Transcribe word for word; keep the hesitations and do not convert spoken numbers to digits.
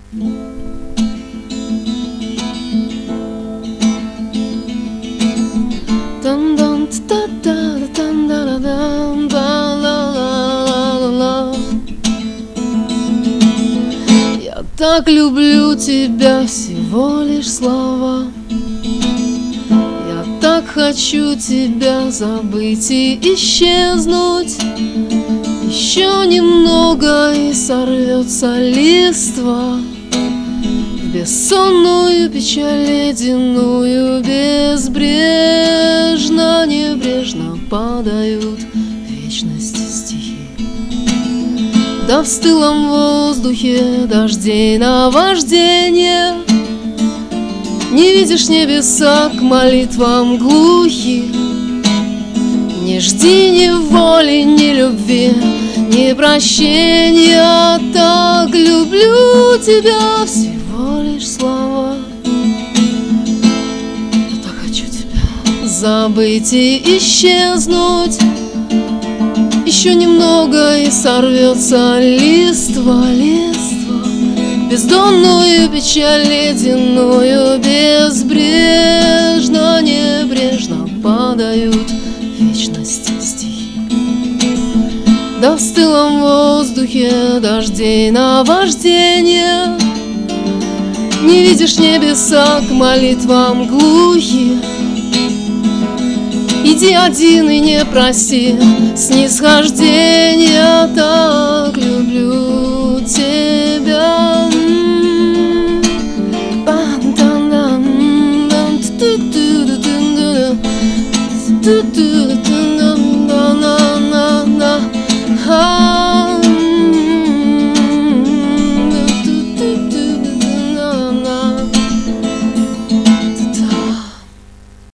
Я так люблю тебя, всего лишь слова. Я так хочу тебя забыть и исчезнуть. Еще немного и сорвется листва в бессонную печаль ледяную. Безбрежно, небрежно падают в вечности стихи. Да в стылом воздухе дождей наваждение. Не видишь небеса к молитвам глухих. Не жди ни воли, ни любви, ни прощения. Так люблю тебя, всего лишь слова. Я так хочу тебя забыть и исчезнуть. Еще немного и сорвется листва, листва, бездонную печаль ледяную. Безбрежно, небрежно падают в вечности стихи. Да в стылом воздухе дождей наваждение. Не видишь небеса к молитвам глухих. Иди один и не проси снисхождения. Так люблю тебя. Ту-ту.